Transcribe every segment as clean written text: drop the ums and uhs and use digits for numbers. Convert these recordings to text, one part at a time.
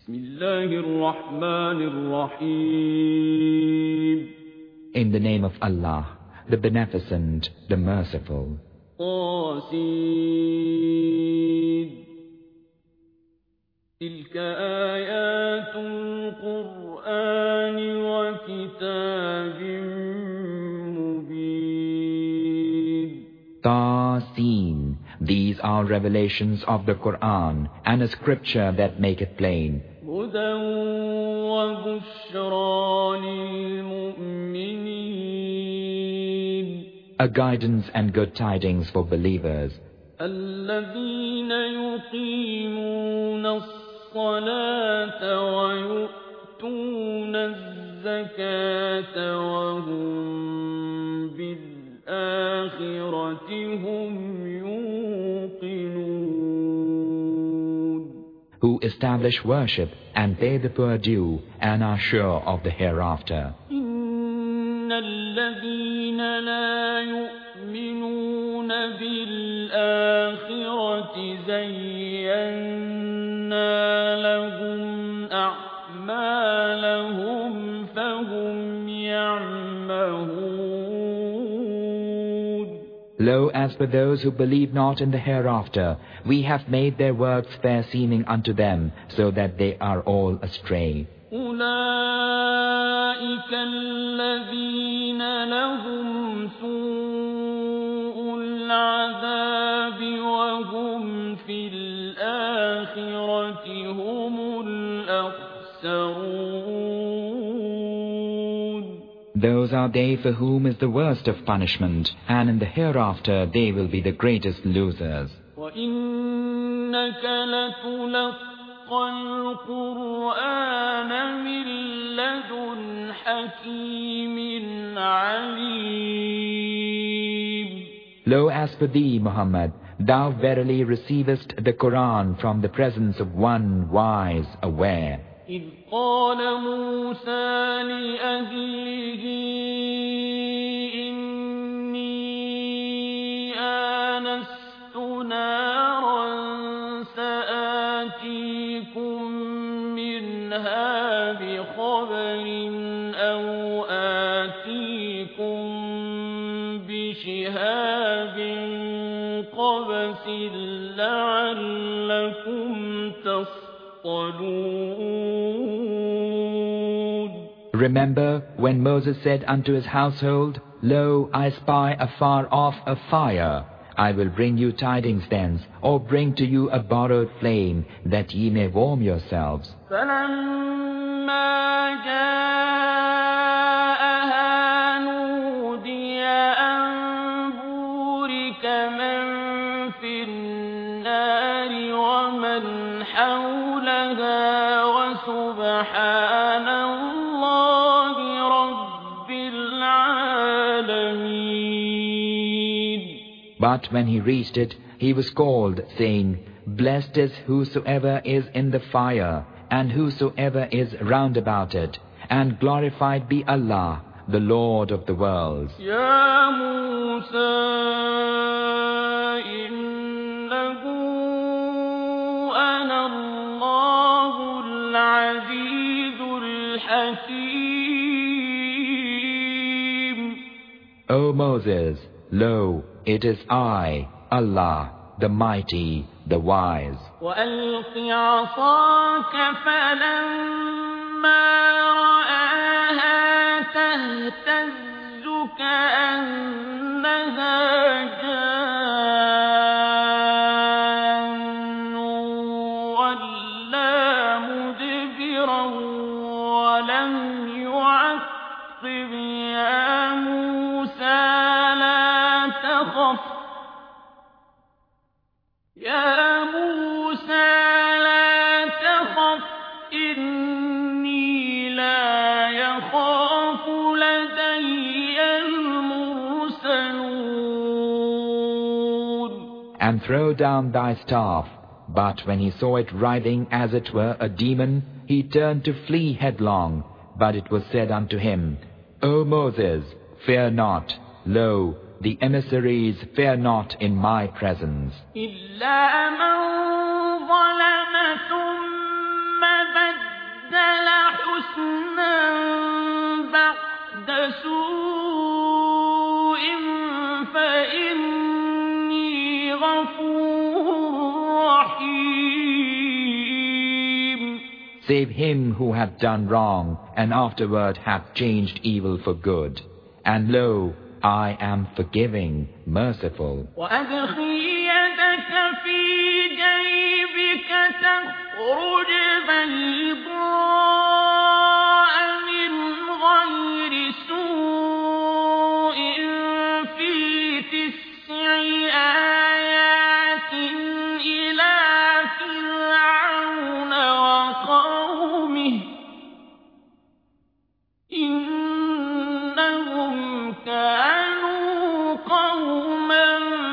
بسم الله الرحمن الرحيم. In the name of Allah, the Beneficent, the Merciful. طاسين تلك آيات القرآن وكتاب مبين. Tasin. These are revelations of the Quran and a scripture that make it plain. هدى وبشرى للمؤمنين. A guidance and good tidings for believers. الذين يقيمون الصلاة ويؤتون الزكاة وهم بالآخرة هم who establish worship and pay the poor due and are sure of the hereafter. إن الذين لا يؤمنون بالآخرة زينا لهم أعمالهم فهم يعمهون. Lo, as for those who believe not in the hereafter, we have made their works fair seeming unto them, so that they are all astray. أولئك الذين لهم سوء العذاب وهم في الآخرة هم الأخسرون. Those are they for whom is the worst of punishment, and in the hereafter they will be the greatest losers. وَإِنَّكَ لَتُلَقَّى الْقُرْآنَ مِنْ لَدُنْ حَكِيمٍ عَلِيمٍ. Lo, as for thee, Muhammad, thou verily receivest the Quran from the presence of one wise, aware. إذ قال موسى لأهله إني آنست نارا سآتيكم منها بخبر أو آتيكم بشهاب قبس لعلكم تصطلون. Remember when Moses said unto his household, Lo, I spy afar off a fire. I will bring you tidings thence, or bring to you a borrowed flame, that ye may warm yourselves. فَلَمَّا جَاءَهَا نُودِيَ أَن بُورِكَ مَن فِي النَّارِ وَمَنْ حَوْلَهَا وَسُبْحَانَ اللَّهِ رَبِّ الْعَالَمِينَ. But when he reached it, he was called, saying, Blessed is whosoever is in the fire, and whosoever is round about it, and glorified be Allah, the Lord of the worlds. يا موسى إنه أنا الله العزيز الحكيم. O Moses, lo, it is I, Allah, the Mighty, the Wise. وألق عصاك فلما رآها تهتز كأنها جان ولا مدبرا ولم يعقب. يا موسى لا تخف يا موسى لا تخف إني لا يخاف لدي المرسلون. And throw down thy staff. But when he saw it writhing as it were a demon, he turned to flee headlong. But it was said unto him, O Moses, fear not. Lo, the emissaries fear not in my presence. إلا من ظلم ثم بدل حسنا بعد سوء فإني غفور رحيم. Save him who hath done wrong, and afterward hath changed evil for good. And lo, I am forgiving, merciful. وأدخل يدك في جيبك تخرج بيضاء من غير سوء في 9 آيات إلى فرعون وقومه إنهم كانوا قوما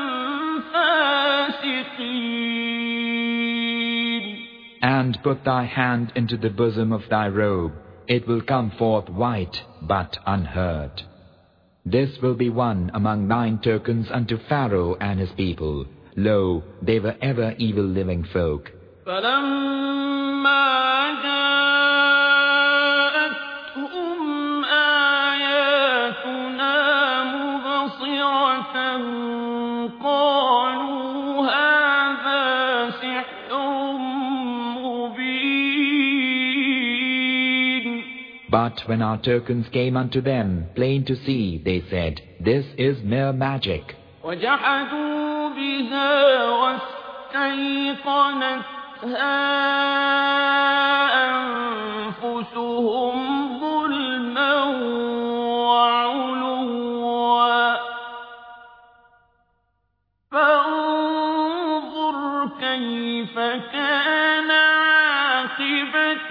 فاسقين. And put thy hand into the bosom of thy robe. It will come forth white, but unhurt. This will be one among 9 tokens unto Pharaoh and his people. Lo, they were ever evil living folk. فلما جاءتهم آياتنا مبصرة قالوا هذا سحر مبين. But when our tokens came unto them, plain to see, they said, This is mere magic. وجحدوا بها واستيقنتها أنفسهم ظلما وعلوا فانظر كيف كان عاقبة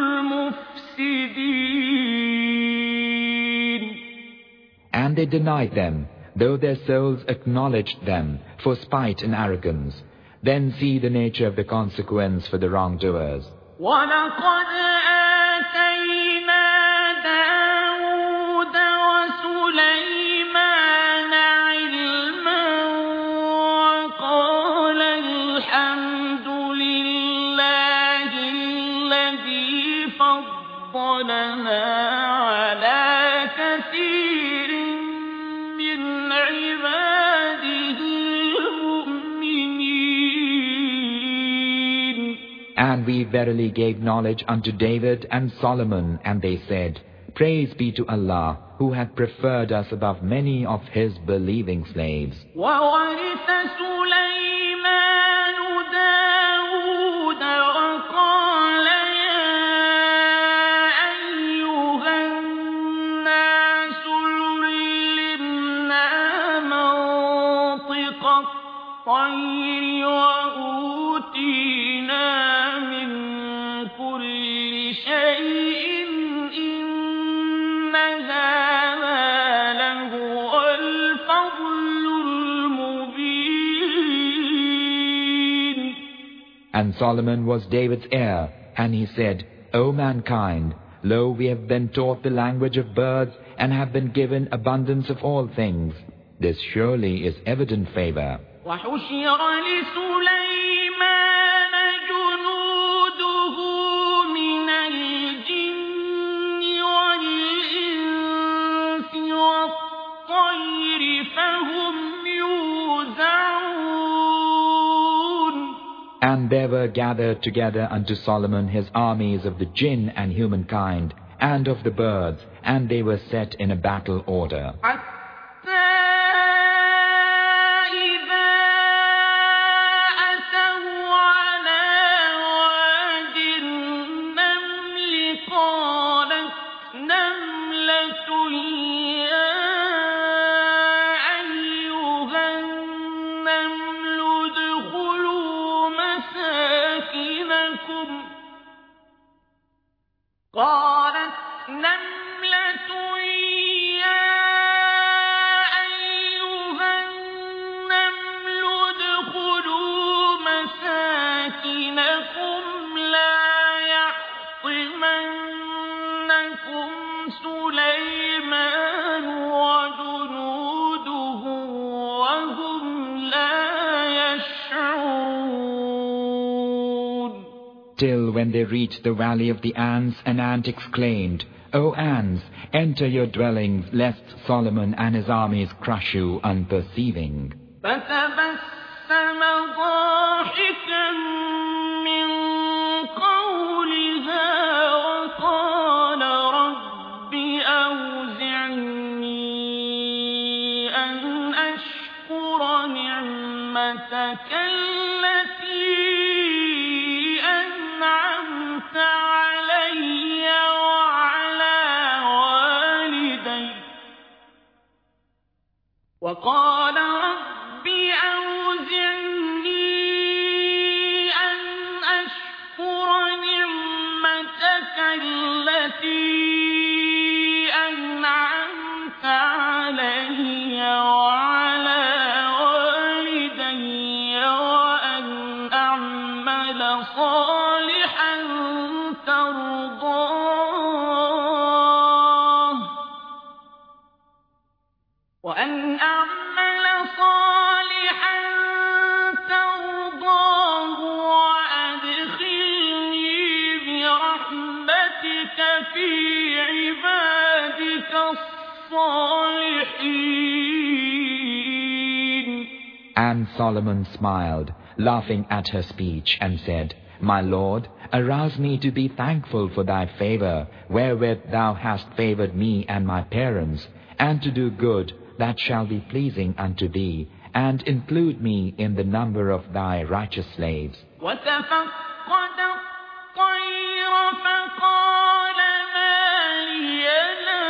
المفسدين. And they denied them, though their souls acknowledged them, for spite and arrogance. Then see the nature of the consequence for the wrongdoers. وَلَقَدْ آتَيْنَا دَاوُودَ وَسُلَيْمَانَ عِلْمًا وَقَالَ الْحَمْدُ لِلَّهِ الَّذِي فَضَّلَنَا عَلَى كَثِيرٍ مِّنْ عِبَادِهِ الْمُؤْمِنِينَ. And we verily gave knowledge unto David and Solomon, and they said, Praise be to Allah, who hath preferred us above many of his believing slaves. وَوَرِثَ سُلَيْمَانُ دَاوُودَ وَقَالَ يَا أَيُّهَا النَّاسُ عُلِّمْنَا مَنطِقَ الطَّيْرِ وَأُوتِينَا مِن كُلِّ شَيْءٍ إِنَّ هَذَا لَهُوَ الْفَضْلُ الْمُبِينُ. And Solomon was David's heir, and he said, O mankind, lo, we have been taught the language of birds, and have been given abundance of all things. This surely is evident favor. وَحُشِرَ لِسُلَيْمَانَ جُنُودُهُ مِنَ الْجِنِّ وَالْإِنسِ وَالطَّيْرِ فَهُمْ يُوزَعُونَ. And there were gathered together unto Solomon his armies of the jinn and humankind, and of the birds, and they were set in a battle order. قالت نملة يا أيها النمل ادخلوا مساكنكم لا يحطمنكم سليمان وجنوده وهم لا يشعرون. Till when they reached the valley of the ants, an ant exclaimed, "O ants, enter your dwellings, lest Solomon and his armies crush you unperceiving." فتبسم ضاحكا من قولها وقال رب أوزعني أن أشكر نعمتك التي أنعمت علي وعلى والدي وقال رب أوزعني أن أشكر نعمتك التي أنعمت علي وعلى والدي وأن أعمل صالحا ترضاه وأدخلني برحمتك في عبادك الصالحين. And Solomon smiled, laughing at her speech, and said, "My Lord, arouse me to be thankful for thy favor, wherewith thou hast favored me and my parents, and to do good that shall be pleasing unto thee, and include me in the number of thy righteous slaves." وتفقد الطير فقال ما لي لا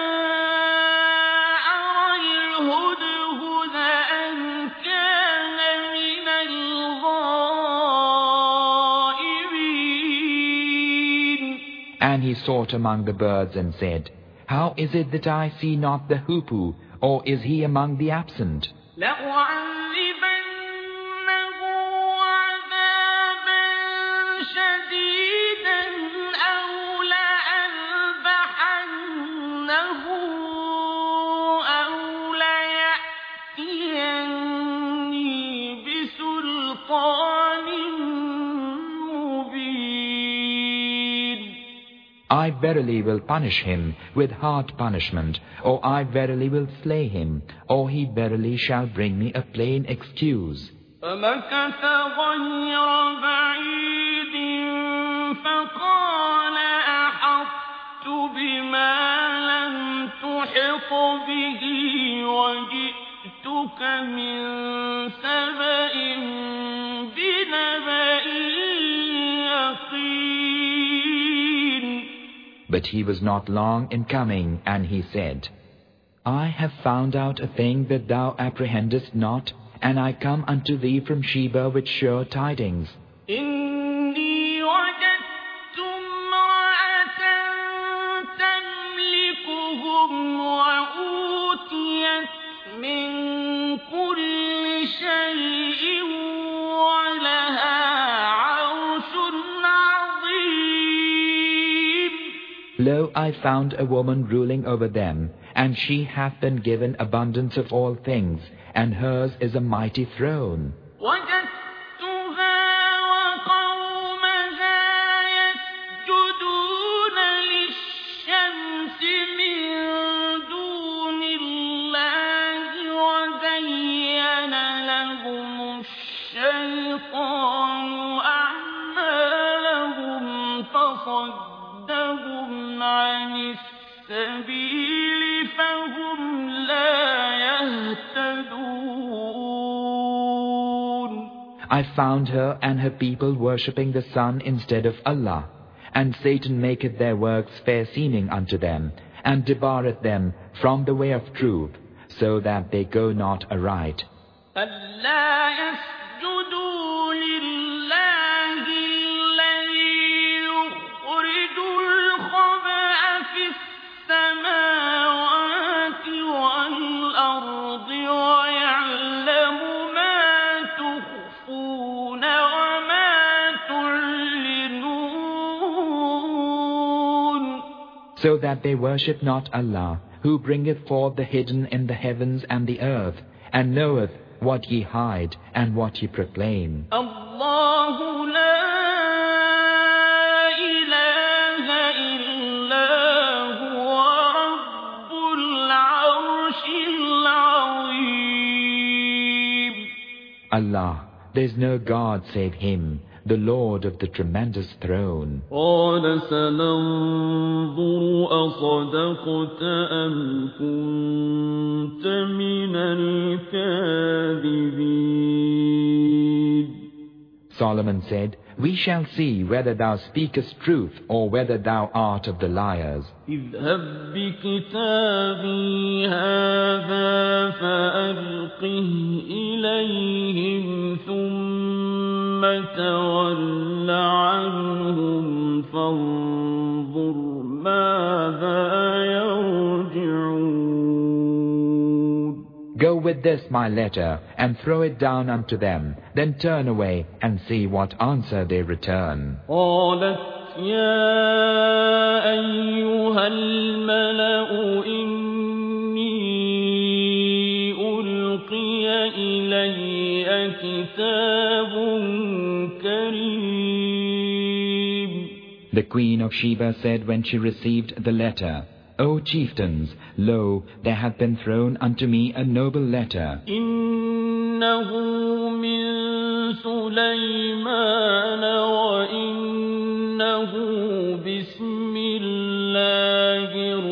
أرى الهدهد أم كان من الغائبين. And he sought among the birds and said, "How is it that I see not the hoopoe, or is he among the absent?" لأعذبنه عذابا شديدا أو لأذبحنه أو ليأتيني بسلطان مبين. I verily will punish him with hard punishment, or I verily will slay him, or he verily shall bring me a plain excuse. فمكث غير بعيد فقال أحطت بما لم تحط به وجئتك من سبأ بنبأ يقين. But he was not long in coming, and he said, "I have found out a thing that thou apprehendest not, and I come unto thee from Sheba with sure tidings." إني وجدت امرأة تملكهم وأوتيت من كل شيء ولها عرش عظيم. Lo, I found a woman ruling over them, and she hath been given abundance of all things, and hers is a mighty throne. وجدتها وقومها يسجدون للشمس من دون الله وزين لهم الشيطان أعمالهم فصدهم عن السبيل فهم لا يهتدون. I found her and her people worshipping the sun instead of Allah, and Satan maketh their works fair seeming unto them, and debarreth them from the way of truth, so that they go not aright. ألا يسجدوا لله الذي يخرج الخبأ في السماوات والأرض ويعلم ما تخفون وما تعلنون. So that they worship not Allah, who bringeth forth the hidden in the heavens and the earth, and knoweth what ye hide and what ye proclaim. الله لا Allah, there is no God save Him, the Lord of the tremendous throne. قال سننظر أصدقت أم كنت من الكاذبين. Solomon said, we shall see whether thou speakest truth or whether thou art of the liars. اذهب بكتابي هذا فألقه إليهم ثم تول عنهم فانظر ماذا يرجعون. Go with this my letter and throw it down unto them, then turn away and see what answer they return. قالت يا أيها الملأ إني ألقي إلي كتاب كريم. The queen of Sheba said when she received the letter, O chieftains, lo, there hath been thrown unto me a noble letter. إنه من سليمان وإنه بسم الله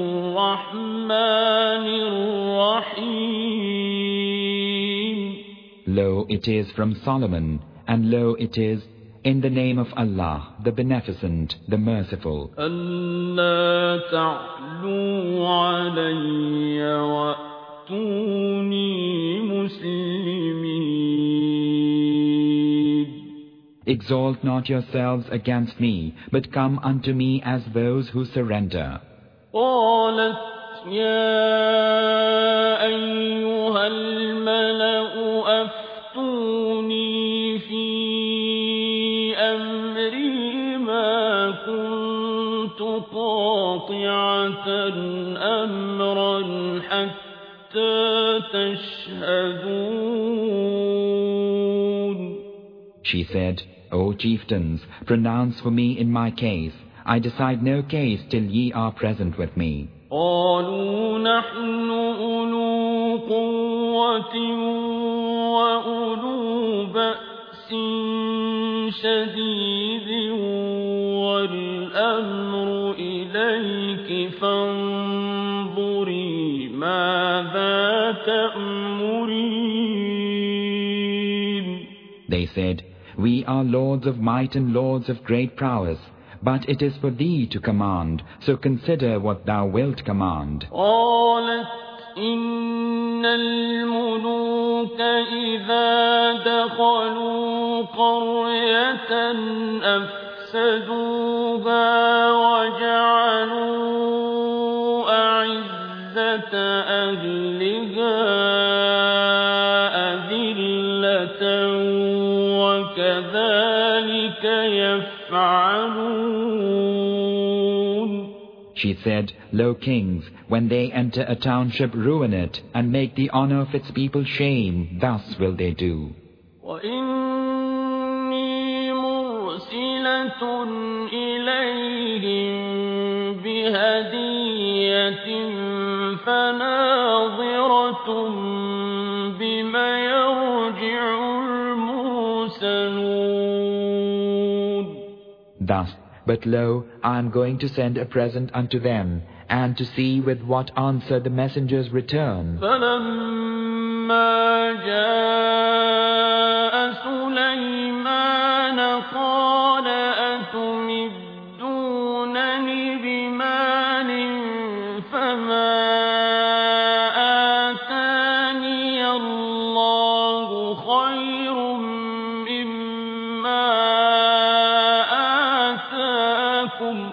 الرحمن الرحيم. Lo, it is from Solomon, and lo, it is in the name of Allah, the Beneficent, the Merciful. ألا تعلوا علي وأتوني مسلمين. Exalt not yourselves against me, but come unto me as those who surrender. قالت يا أيها الملأ أفتوني في أمري ما كنت قاطعة أمرا حتى تشهدون. She said, O chieftains, pronounce for me in my case. I decide no case till ye are present with me. قالوا نحن أولو قوة وأولو بأس شديد والأمر إليك فانظري ماذا تأمرين. They said, we are lords of might and lords of great prowess, but it is for thee to command, so consider what thou wilt command. قالت إن الملوك إذا دخلوا قرية أفسدوها وجعلوا أعزة أهلها أذلة وكذلك يفعلون. She said, Lo, kings, when they enter a township, ruin it, and make the honor of its people shame. Thus will they do. وإني مرسلة إليهم بهدية فناظرة بما يرجع المرسلون. Thus, but lo, I am going to send a present unto them, and to see with what answer the messengers return. فلما جاء سليمان قال أتمدونني بمال فما آتاني الله خير مما آتاكم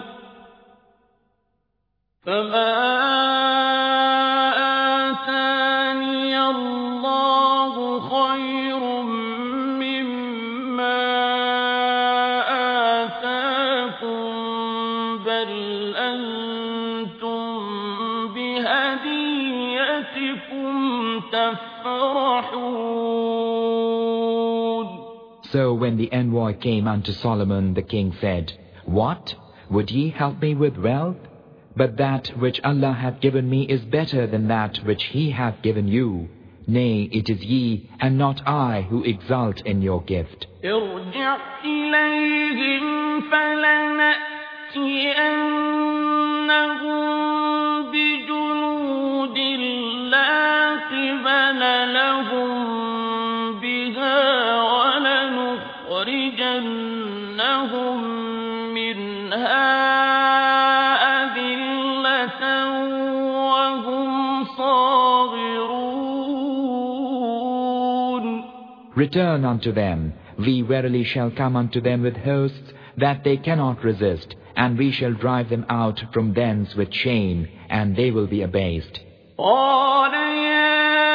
بل أنتم بهديتكم تفرحون. So when the envoy came unto Solomon, the king said, What? Would ye help me with wealth? But that which Allah hath given me is better than that which He hath given you. Nay, it is ye, and not I, who exult in your gift. ارجع إليهم فلنأتينهم بجنود لا قبل لهم بها ولنخرجنهم منها أذلة وهم صاغرون. Return unto them. We verily shall come unto them with hosts that they cannot resist, and we shall drive them out from thence with shame, and they will be abased. قال يا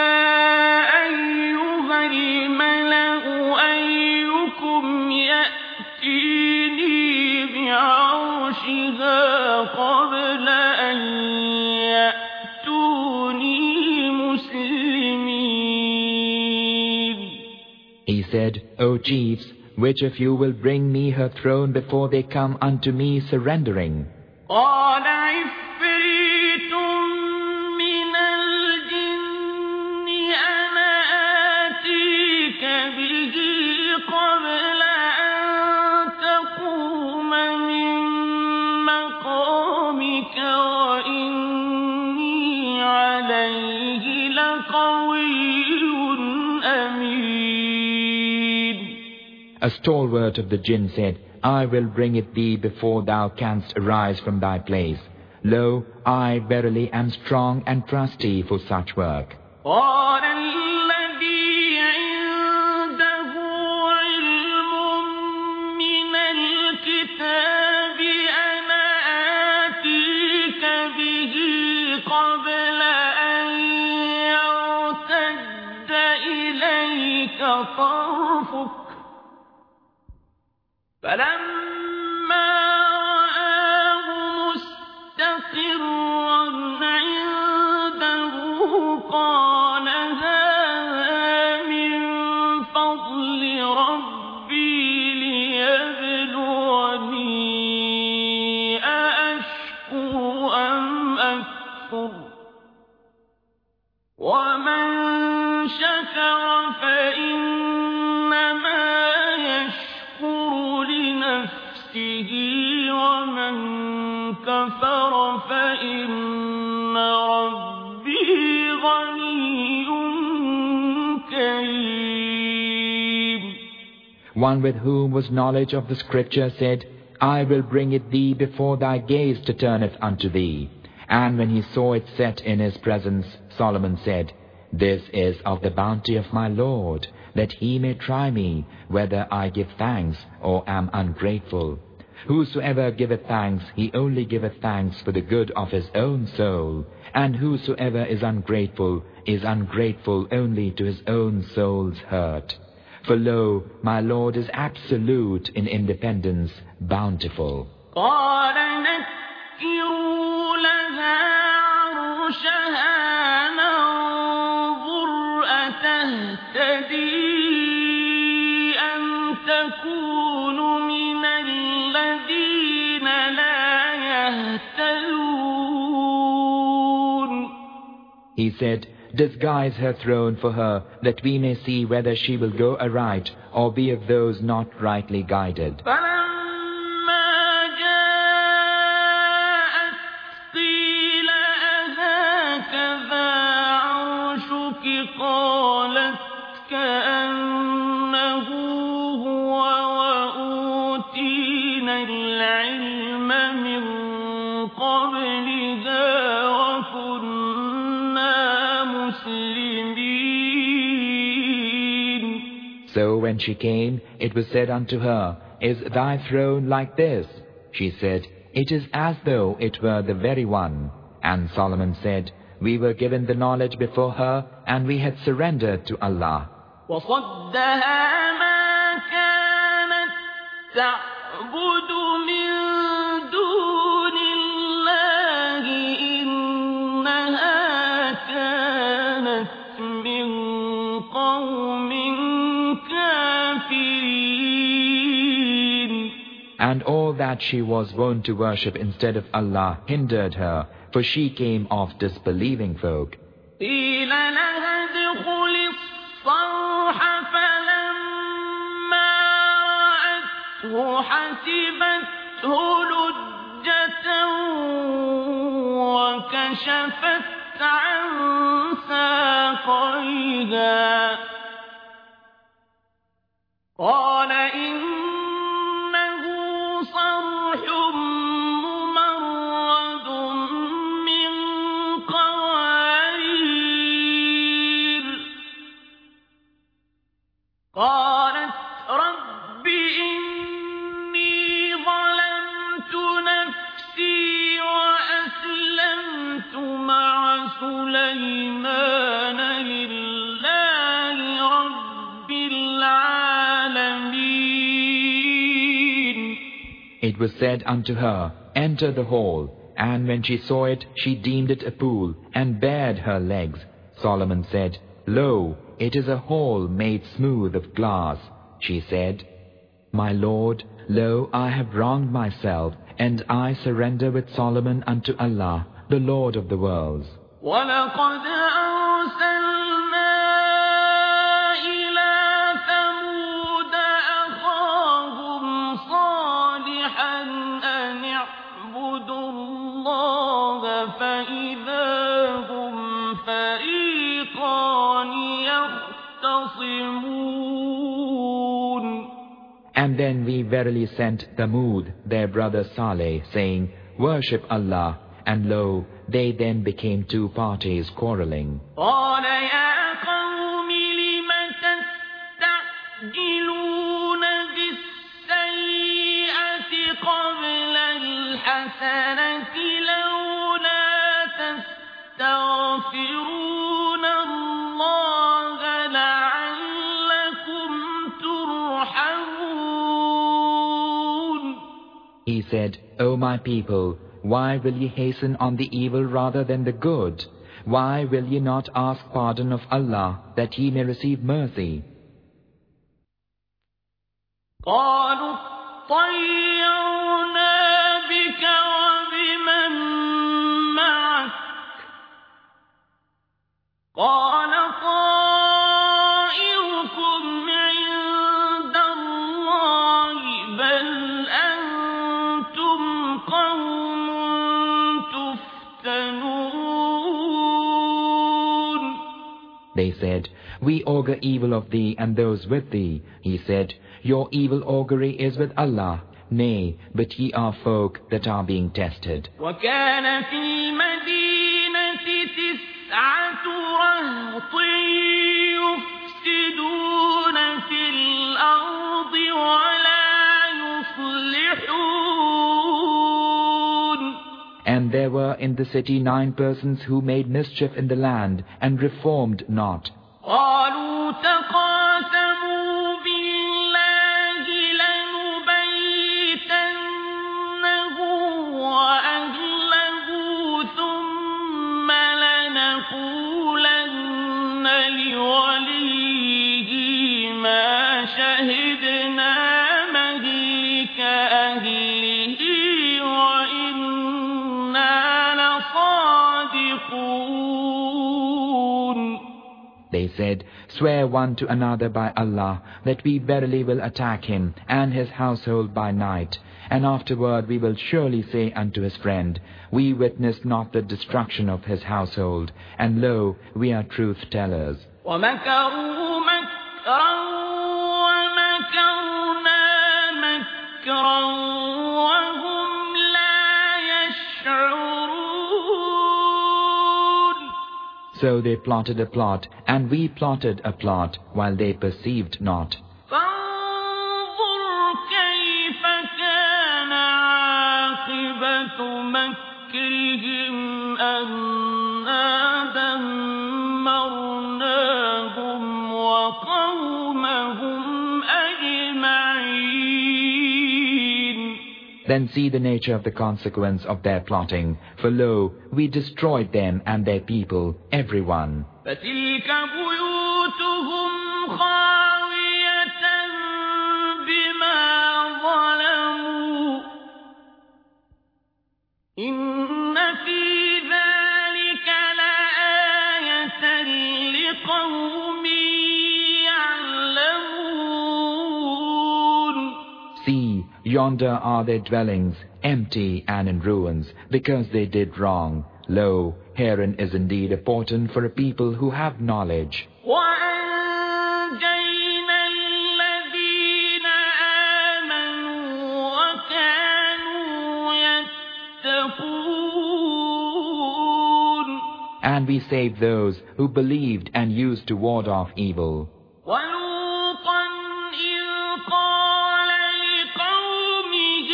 أيها الملأ أيكم يأتيني بعرشها قبل أن يأتوني مسلمين. He said, O chiefs, which of you will bring me her throne before they come unto me surrendering? قال عفريت من الجن أنا آتيك به قبل أن تقوم من مقامك وإني عليه لقوي أمين. A stalwart of the jinn said, I will bring it thee before thou canst arise from thy place. Lo, I verily am strong and trusty for such work. قال الذي عنده علم من الكتاب أنا آتيك به قبل أن يرتد إليك طرفك فلما رآه مستقرا عنده قال هذا من فضل ربي ليبلوني أأشكر أم أكفر ومن شكر فإنما لنفسه ومن كفر فإن ربي غني كريم. One with whom was knowledge of the scripture said, I will bring it thee before thy gaze to turneth unto thee. And when he saw it set in his presence, Solomon said, This is of the bounty of my Lord, that he may try me, whether I give thanks or am ungrateful. Whosoever giveth thanks, he only giveth thanks for the good of his own soul, and whosoever is ungrateful only to his own soul's hurt. For lo, my Lord is absolute in independence, bountiful. قال نكروا لها عرشها ننظر أتهتدي أم تكون من الذين لا يهتدون. He said, Disguise her throne for her, that we may see whether she will go aright or be of those not rightly guided. قالت كأنه هو وأوتينا العلم من قبلها وكنا مسلمين. So when she came, it was said unto her, Is thy throne like this? She said, It is as though it were the very one. And Solomon said, We were given the knowledge before her, and we had surrendered to Allah. وصدها ما كانت تعبد من دون الله إنها كانت من قوم كافرين. And all that she was wont to worship instead of Allah hindered her, for she came of disbelieving folk. قيل لها ادخل الصرح فلما رأته حسبته لجة وكشفت عن ساقيها قال إنه صرح ممرد من قوارير قالت رب إني ظلمت نفسي وأسلمت مع سليمان لله رب العالمين. It was said unto her, Enter the hall. And when she saw it, she deemed it a pool, and bared her legs. Solomon said, Lo, it is a hall made smooth of glass. She said, My lord, lo, I have wronged myself, and I surrender with Solomon unto Allah, the Lord of the worlds. وَلَقَدْ أَرْسَلْنَا إِلَى ثَمُودَ أَخَاهُمْ صَالِحًا أَنِ اعْبُدُوا اللَّهَ فَإِذَا هُمْ فَرِيقَانِ يَخْتَصِمُونَ. And then we verily sent Thamud, their brother Saleh, saying, Worship Allah. And lo, they then became two parties quarreling. قَالَ يَا قَوْمِ لِمَ تَسْتَعْجِلُونَ بِالسَّيِّئَةِ قَبْلَ الْحَسَنَةِ لَوْلَا تَسْتَغْفِرُونَ اللَّهَ لَعَلَّكُمْ تُرْحَمُونَ. He said, O my people, why will ye hasten on the evil rather than the good? Why will ye not ask pardon of Allah, that ye may receive mercy? قالوا اطَّيَّرْنَا بِكَ وَبِمَن مَّعَكَ قَالَ طَائِرُكُمْ عِندَ اللَّهِ بَلْ أَنتُمْ قَوْمٌ تُفْتَنُونَ. They said, We augur evil of thee and those with thee. He said, Your evil augury is with Allah. Nay, but ye are folk that are being tested. وَكَانَ فِي الْمَدِينَةِ 9 رَهْطٍ يُفْسِدُونَ فِي الْأَرْضِ وَلَا يُصْلِحُونَ. And there were in the city 9 persons who made mischief in the land and reformed not. قالوا تقاسموا بالله لنبيتنه وأهله ثم لنقولن لوليه ما شهدنا مهلك أهله وإنا لصادقون. They said, Swear one to another by Allah, that we verily will attack him and his household by night, and afterward we will surely say unto his friend, We witnessed not the destruction of his household, and lo, we are truth-tellers. وَمَكَرُوا مَكْرًا وَمَكَرْنَا مَكْرًا وَهُمْ لَا يَشْعُرُونَ. So they plotted a plot, and we plotted a plot, while they perceived not. فانظر كيف كان عاقبة مكرهم أنا دمرناهم وقومهم أجمعين. Then see the nature of the consequence of their plotting. For lo, we destroyed them and their people, everyone. فتلك بيوتهم خاوية بما ظلموا إن في ذلك لآية لقوم Yonder are their dwellings, empty and in ruins, because they did wrong. Lo, herein is indeed a portent for a people who have knowledge. وَأَنْجَيْنَا الَّذِينَ آمَنُوا وَكَانُوا يَتَّقُونَ. And we saved those who believed and used to ward off evil. وَلُوطًا إِذْ قَالَ لِقَوْمِهِ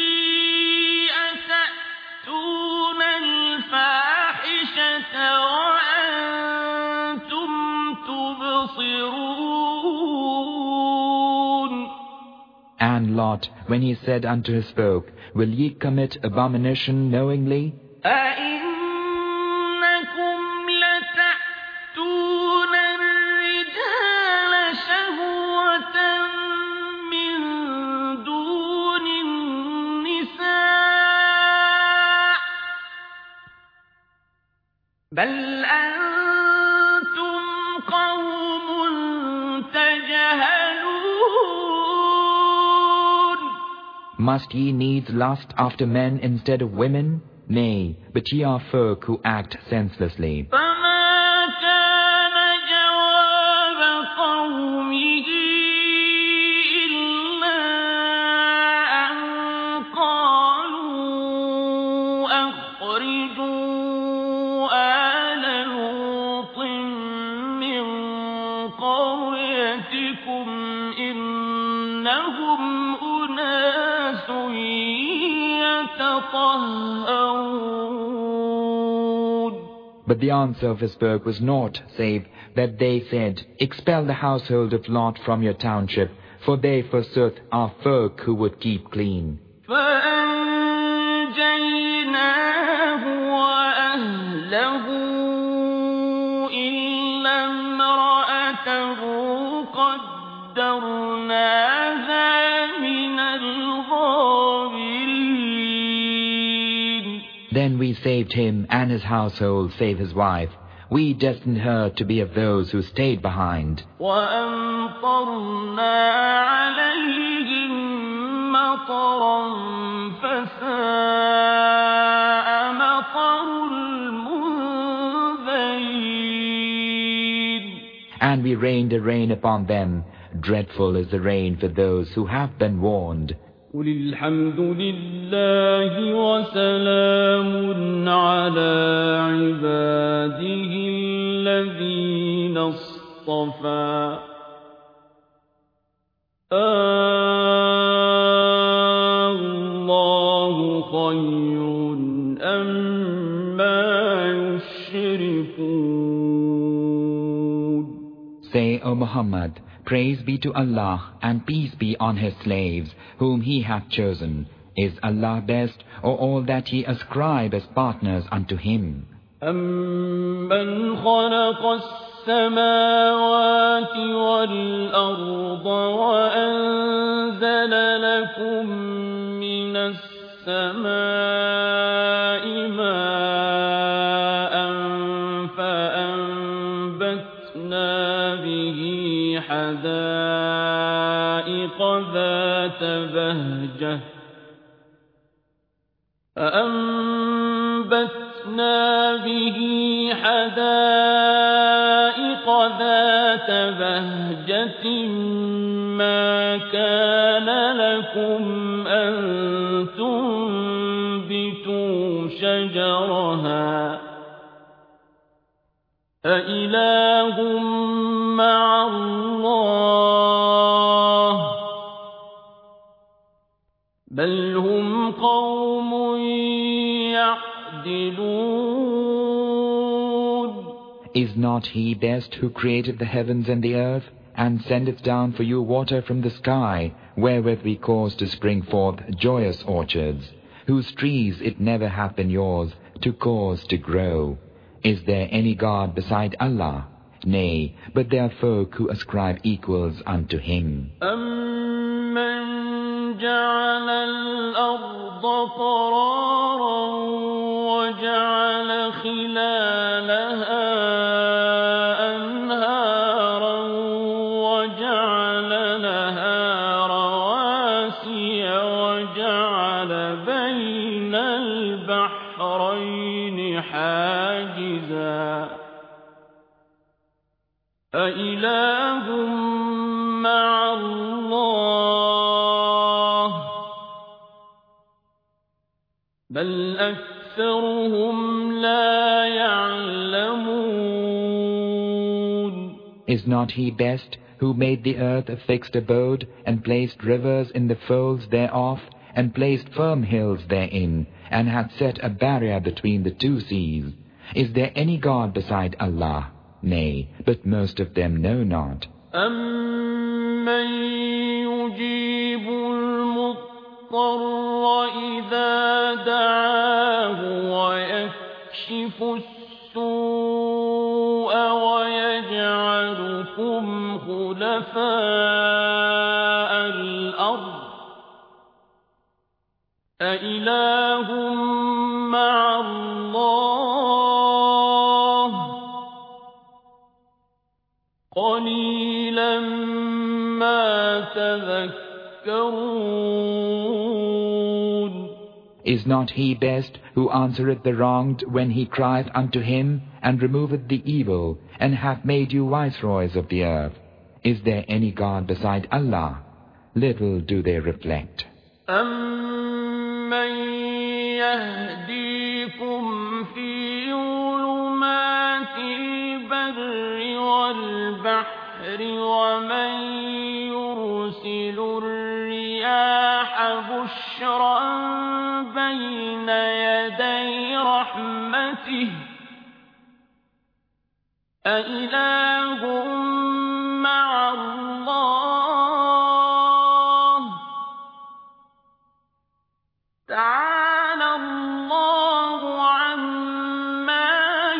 أَتَأْتُونَ الْفَاحِشَةَ وَأَنْتُمْ تُبْصِرُونَ. And Lot, when he said unto his folk, Will ye commit abomination knowingly? أَإِنَّكُمْ لَتَأْتُونَ الرِّجَالَ شَهْوَةً مِّن دُونِ النِّسَاءِ بَلْ أَنْتُمْ قَوْمٌ تَجْهَلُونَ. Must ye needs lust after men instead of women? Nay, but ye are folk who act senselessly. فما كان جواب قومه إلا أن قالوا أخرجوا آل لوط من قريتكم إنهم أناس يتطهرون. But the answer of his folk was naught save that they said, Expel the household of Lot from your township, for they forsooth are folk who would keep clean. فأنجيناه وأهله إلا امرأته قدرناها من الغابرين. Then we saved him and his household, save his wife. We destined her to be of those who stayed behind. وأمطرنا عليهم مطرا فساء مطر المنذرين. And we rained a rain upon them. Dreadful is the rain for those who have been warned. قل الحمد لله وسلام على عباده الذين اصطفى الله خير أما يشركون. Say, O Muhammad, praise be to Allah and peace be on his slaves, whom he hath chosen. Is Allah best, or all that ye ascribe as partners unto him? أَمَّنْ خَلَقَ السَّمَاوَاتِ وَالْأَرْضَ وَأَنزَلَ لَكُم مِّنَ السَّمَاءِ مَاءً فَأَنبَتْنَا به حدائق ذات بهجة ما كان لكم أن تنبتوا شجرها أإله مع الله بل هم قوم يعدلون. Is not he best who created the heavens and the earth, and sendeth down for you water from the sky, wherewith we cause to spring forth joyous orchards, whose trees it never hath been yours to cause to grow? Is there any God beside Allah? Nay, but there are folk who ascribe equals unto him. أَمَّنْ جَعَلَ الْأَرْضَ قَرَارًا وَجَعَلَ خِلَالَهَا أَنْهَارًا وَجَعَلَ لَهَا رَوَاسِيَ البحرين حاجزا أإله مع الله بل أكثرهم لا يعلمون. Is not he best who made the earth a fixed abode and placed rivers in the folds thereof and placed firm hills therein and hath set a barrier between the two seas? Is there any God beside Allah? Nay, but most of them know not. أَمَّن يُجِيبُ الْمُضْطَرَّ إِذَا دَعَاهُ وَيَكْشِفُ السُّوءَ وَيَجْعَلُكُمْ خُلَفَاءَ الْأَرْضِ أَإِلَٰهٌ مَّعَ اللَّهِ قَلِيلًا مَا تَذَكَّرُونَ. Is not he best who answereth the wronged when he crieth unto him, and removeth the evil, and hath made you viceroys of the earth? Is there any God beside Allah? Little do they reflect. أَمَّن يَهْدِيكُمْ فِي ظُلُمَاتِ الْبَرِّ وَالْبَحْرِ وَمَن يُرْسِلُ الرِّيَاحَ بُشْرًا بَيْنَ يَدَيْ رَحْمَتِهِ أَإِلَٰهٌ مَّعَ اللَّهِ تَعَالَى اللَّهُ عَمَّا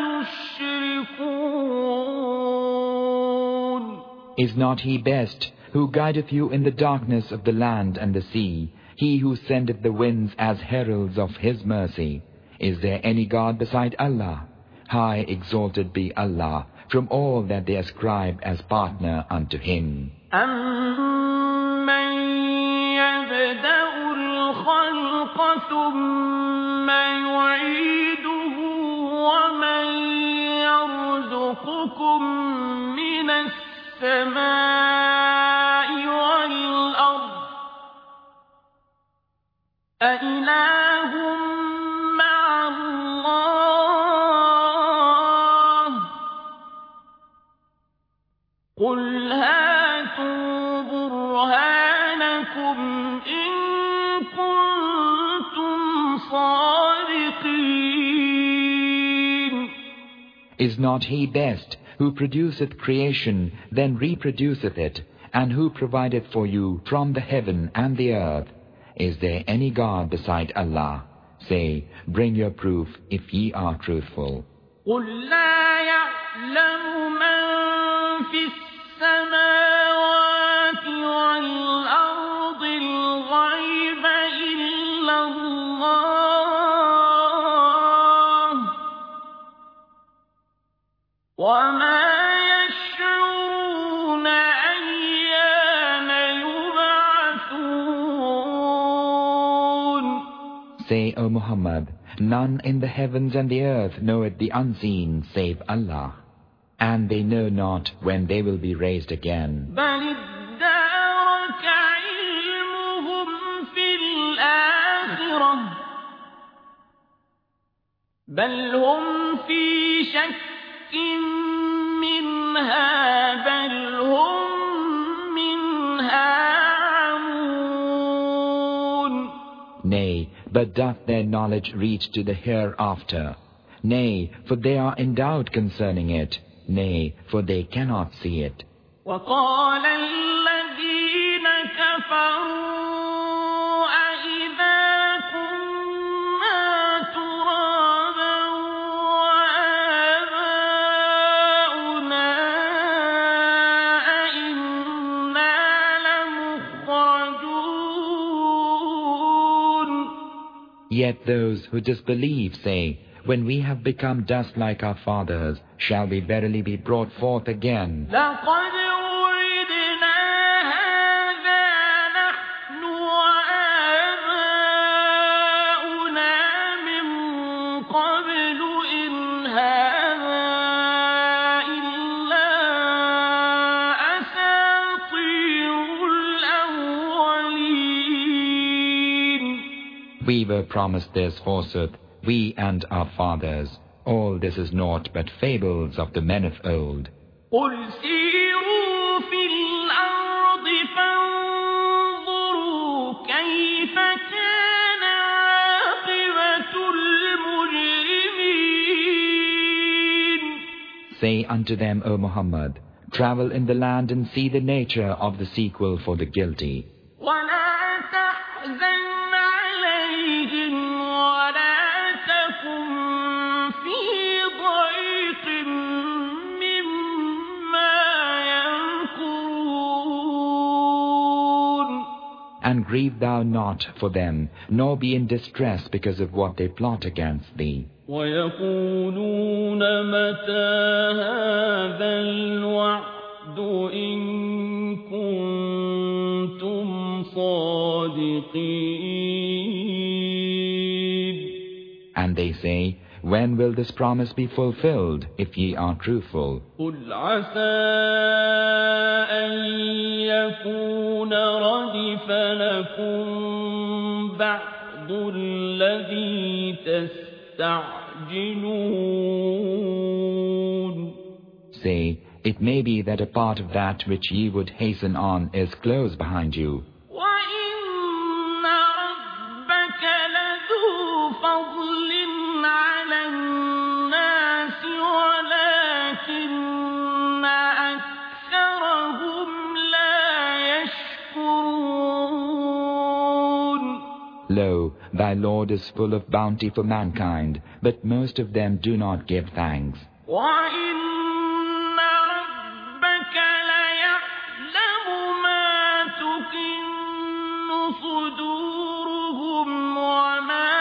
يُشْرِكُونَ. Is not he best who guideth you in the darkness of the land and the sea, he who sendeth the winds as heralds of his mercy? Is there any God beside Allah? High exalted be Allah from all that they ascribe as partner unto him. أَمَّن يَبْدَأُ الْخَلْقَ ثُمَّ يُعِيدُهُ وَمَن يَرْزُقُكُم مِّنَ السَّمَاءِ وَالْأَرْضِ أَإِلَٰهٌ مَّعَ اللَّهِ قُلْ هَاتُوا بُرْهَانَكُمْ إِن كُنتُمْ صَادِقِينَ. Is not he best who produceth creation, then reproduceth it, and who provideth for you from the heaven and the earth? Is there any God beside Allah? Say, bring your proof if ye are truthful. قُل لَّا يَعْلَمُ مَن فِي السَّمَاوَاتِ وَالْأَرْضِ الْغَيْبَ إِلَّا اللَّهُ وَمَا يَشْعُرُونَ أَيَّانَ يُبْعَثُونَ. Say, O Muhammad, none in the heavens and the earth knoweth the unseen save Allah, and they know not when they will be raised again. بَلِ ادَّارَكَ عِلْمُهُمْ فِي الْآخِرَةِ بَلْ هُمْ فِي شَكٍّ مِّنْهَا بَلْ هُمْ مِنْهَا عَمُونَ. Nay, but doth their knowledge reach to the hereafter? Nay, for they are in doubt concerning it. Nay, for they cannot see it. وَقَالَ الَّذِينَ كَفَرُوا أَإِذَا كُنَّا تُرَابًا وَآبَاؤُنَا أَإِنَّا لَمُخْرَجُونَ. Yet those who disbelieve say, when we have become dust like our fathers, shall we verily be brought forth again? لَقَدْ وُعِدْنَا هَٰذَا نَحْنُ وَآبَاؤُنَا مِن We were promised this, forsooth, we and our fathers. All this is naught but fables of the men of old. قل سيروا في الأرض فانظروا كيف كان عاقبة المجرمين. Say unto them, O Muhammad, travel in the land and see the nature of the sequel for the guilty. ولا تحزن عليهم ولا تكن في ضيق مما يمكرون. And grieve thou not for them, nor be in distress because of what they plot against thee. ويقولون متى هذا الوعد إن كنتم صادقين. And they say, when will this promise be fulfilled, if ye are truthful? قل عسى أن يكون ردف لكم بعض الذي تستعجلون. Say, it may be that a part of that which ye would hasten on is close behind you. وإن ربك لذو فضل على الناس ولكن أكثرهم لا يشكرون. Lo, thy Lord is full of bounty for mankind, but most of them do not give thanks. وإن ربك ليعلم ما تكن صدورهم وما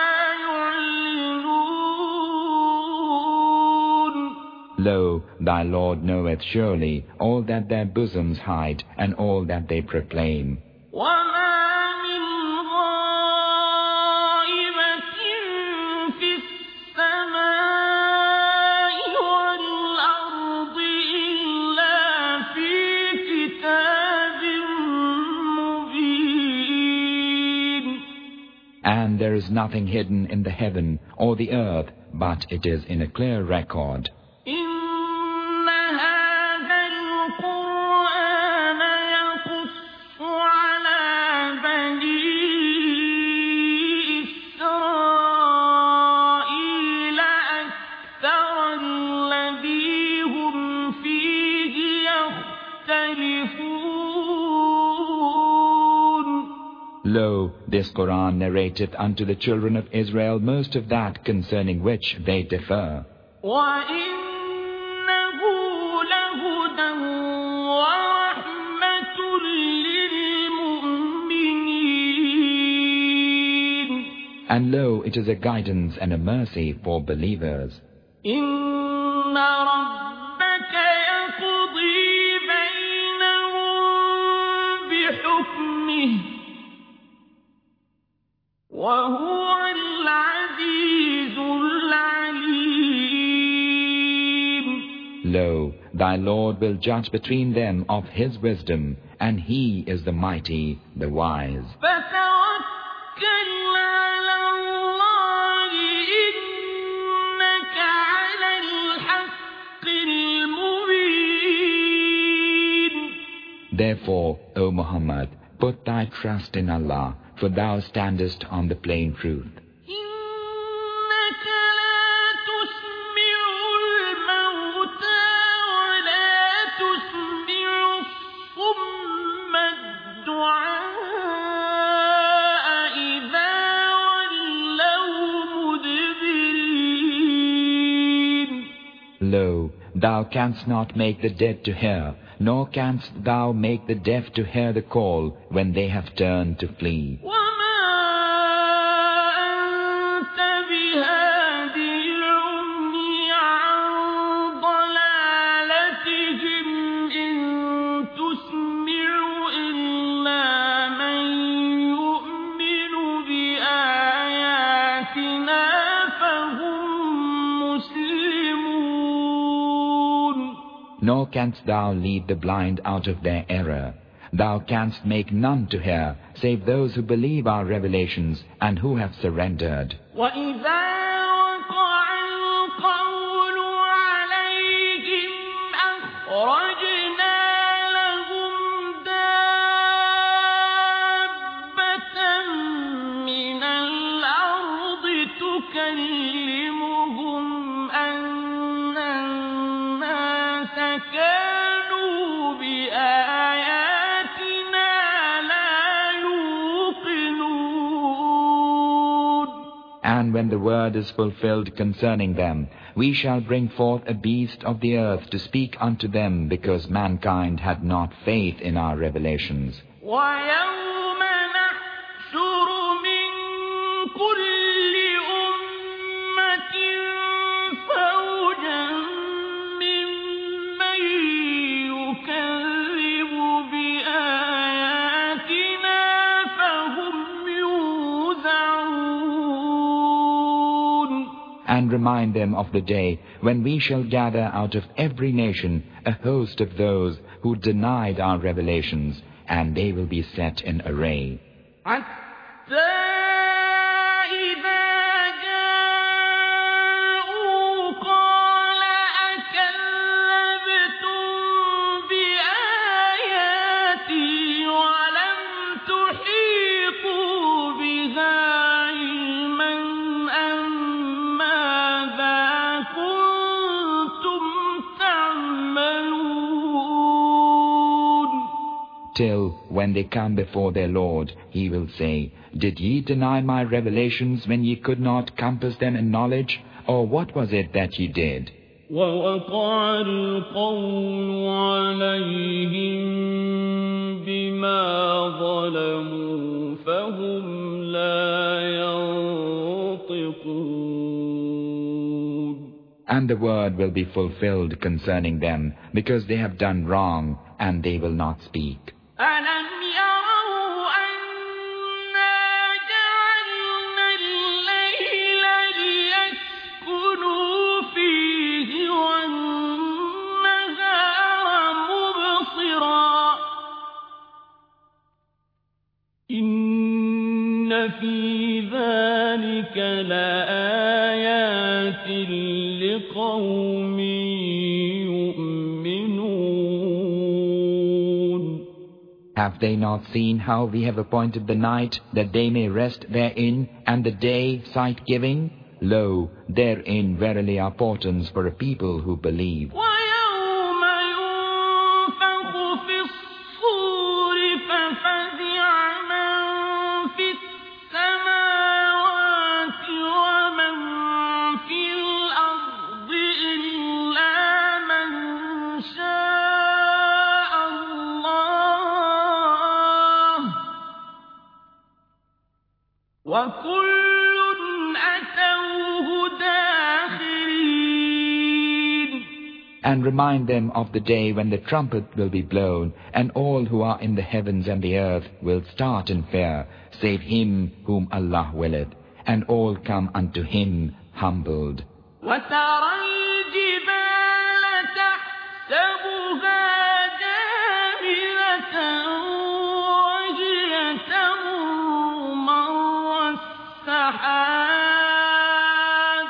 يعلنون. Lo, thy Lord knoweth surely all that their bosoms hide and all that they proclaim. وما من غائبة في السماء والأرض إلا في كتاب مبين. And there is nothing hidden in the heaven or the earth, but it is in a clear record. إن هذا القرآن يقص على بني إسرائيل أكثر الذي هم فيه يختلفون. Lo, this Quran narrateth unto the children of Israel most of that concerning which they differ. وإنه لهدى ورحمة للمؤمنين. And lo, it is a guidance and a mercy for believers. إن ربك يقضي بينهم بحكمه وهو العزيز العليم. Lo, thy Lord will judge between them of his wisdom, and he is the mighty, the wise. فتوكل على الله إنك على الحق المبين. Therefore, O Muhammad, put thy trust in Allah, for thou standest on the plain truth. إنك لا تسمع الموتى ولا تسمع الصم الدعاء إذا ولوا مدبرين. Lo, thou canst not make the dead to hear, nor canst thou make the deaf to hear the call when they have turned to flee. وما أنت بهادي العمي عن ضلالتهم إن تسمع إلا من يؤمن بآياتنا فهم مسلمون. Nor canst thou lead the blind out of their error. Thou canst make none to hear, save those who believe our revelations and who have surrendered. وَإِذَا وَقَعَ الْقَوْلُ عَلَيْهِمْ أَخْرَجْنَا لَهُمْ دَابَّةً مِّنَ الْأَرْضِ تُكَلِّمُهُمْ أَنَّ النَّاسَ كَانُوا بِآيَاتِنَا لَا يُوقِنُونَ. And when the word is fulfilled concerning them, we shall bring forth a beast of the earth to speak unto them, because mankind had not faith in our revelations. وَيَوْمَ نَحْشُرُ مِن كُلِّ أُمَّةٍ فَوْجًا مِّمَّن يُكَذِّبُ بِآيَاتِنَا فَهُمْ يُوزَعُونَ. And remind them of the day when we shall gather out of every nation a host of those who denied our revelations, and they will be set in array. حَتَّى إِذَا جَاءُوا قَالَ أَكَذَّبْتُم بِآيَاتِي وَلَمْ تُحِيطُوا بِهَا عِلْمًا أَمَّاذَا كُنتُمْ تَعْمَلُونَ. Till when they come before their Lord, he will say, Did ye deny my revelations when ye could not compass them in knowledge? Or what was it that ye did? وَوَقَعَ الْقَوْلُ عَلَيْهِمْ بِمَا ظَلَمُوا فَهُمْ لَا يَنطِقُونَ. And the word will be fulfilled concerning them, because they have done wrong, and they will not speak. أَلَمْ يَرَوْا أَنَّا جَعَلْنَا اللَّيْلَ لِيَسْكُنُوا فِيهِ وَالنَّهَارَ مُبْصِرًا إِنَّ فِي ذَلِكَ لَآيَاتٍ لِقَوْمٍ يُؤْمِنُونَ. Have they not seen how we have appointed the night, that they may rest therein, and the day sight-giving? Lo, therein verily are portents for a people who believe. وَيَوْمَ يُنفَخُ فِي الصُّورِ فَفَزِعَ مَن فِي السَّمَاوَاتِ وَمَن فِي الْأَرْضِ إِلَّا مَن شَاءَ اللَّهُ وَكُلٌّ أَتَوْهُ دَاخِرِينَ. And remind them of the day when the trumpet will be blown, and all who are in the heavens and the earth will start in fear, save him whom Allah willeth, and all come unto him humbled. وَتَرَى الْجِبَالَ تَحْسَبُهَا جَامِدَةً وَهِيَ تَمُرُّ مَرَّ السَّحَابِ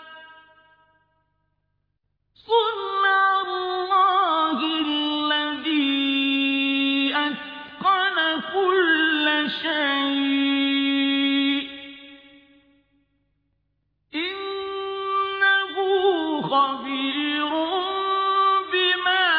صُنْعَ اللَّهِ الَّذِي أَتْقَنَ كُلَّ شَيْءٍ إِنَّهُ خَبِيرٌ بِمَا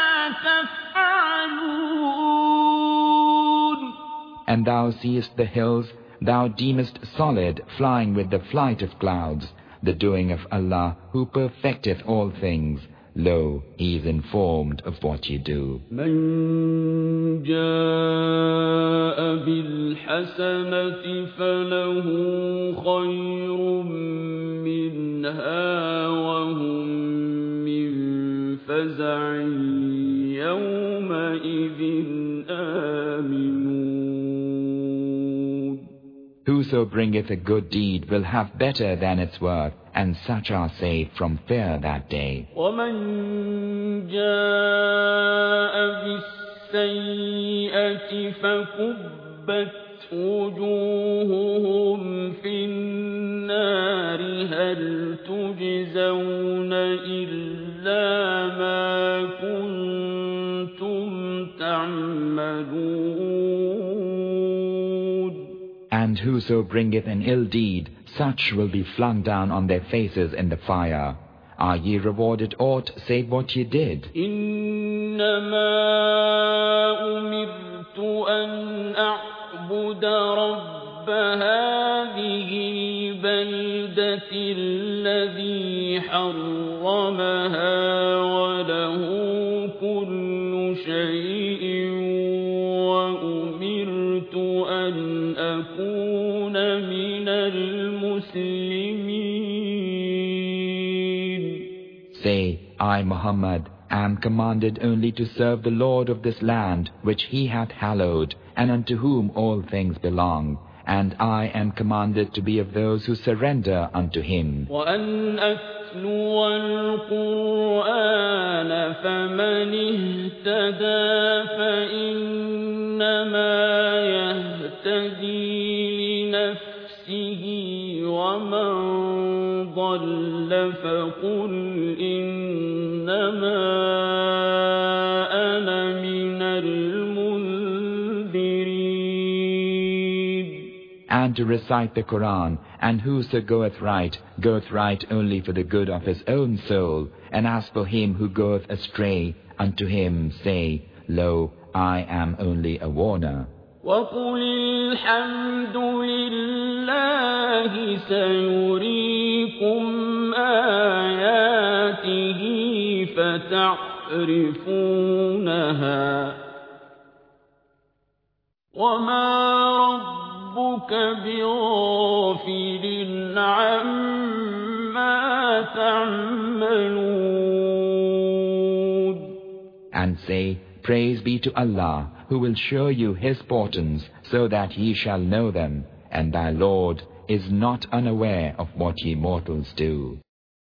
تَفْعَلُونَ. And thou seest the hills, thou deemest solid, flying with the flight of clouds, the doing of Allah, who perfecteth all things. Lo, he is informed of what ye do. مَنْ جَاءَ بِالْحَسَنَةِ فَلَهُ خَيْرٌ مِّنْهَا وَهُمْ مِنْ فَزَعٍ يَوْمَئِذٍ آمِنُونَ. Whoso bringeth a good deed will have better than its worth, and such are saved from fear that day. وَمَنْ جَاءَ السيئة فكبت وجوههم في النار هل تجزون إلا ما كنتم تعملون. And whoso bringeth an ill deed, such will be flung down on their faces in the fire. Are ye rewarded aught save what ye did? إنما أمرت أن أعبد رب هذه البلدة الذي حرمها وله كل شيء وأمرت أن أكون من المسلمين. Say, I, Muhammad, am commanded only to serve the Lord of this land which he hath hallowed, and unto whom all things belong, and I am commanded to be of those who surrender unto him. وأن أتلو القرآن فمن اهتدى فإنما يهتدي لنفسه ومن ضل فقل إنما أنا من المنذرين. And to recite the Quran, and whoso goeth right only for the good of his own soul, and as for him who goeth astray, unto him say, Lo, I am only a warner. وقل الحمد لله سيريكم آياته فتعرفونها وما ربك بغافل عما تعملون. And say, Praise be to Allah, who will show you his portents, so that ye shall know them, and thy Lord is not unaware of what ye mortals do.